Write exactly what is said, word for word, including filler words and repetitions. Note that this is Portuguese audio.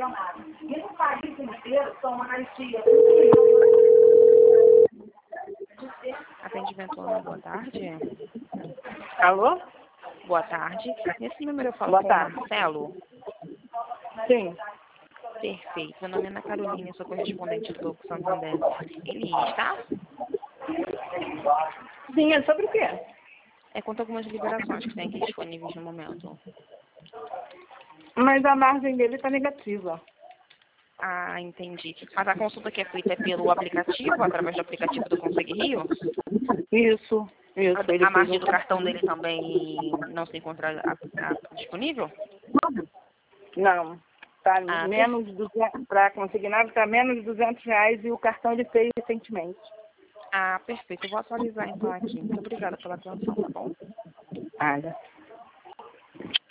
E no país inteiro são mais de... Atendimento, boa tarde. Alô? Boa tarde. Nesse número eu falo Boa com o tarde. Marcelo. Sim. Perfeito. Meu nome é Ana Carolina, eu sou correspondente do Banco Santander. Ele está? Sim, é sobre o quê? É quanto a algumas liberações que tem aqui disponíveis no momento. Mas a margem dele está negativa. Ah, entendi. Mas a consulta que é feita é pelo aplicativo, através do aplicativo do Consegue Rio? Isso, isso. A, Ele a fez margem um... do cartão dele também não se encontra a, a, disponível? Não. Tá Ah, menos de duzentos, para consignado está menos de duzentos reais e o cartão ele fez recentemente. Ah, perfeito. Eu vou atualizar então aqui. Muito obrigada pela atenção, tá bom? Olha.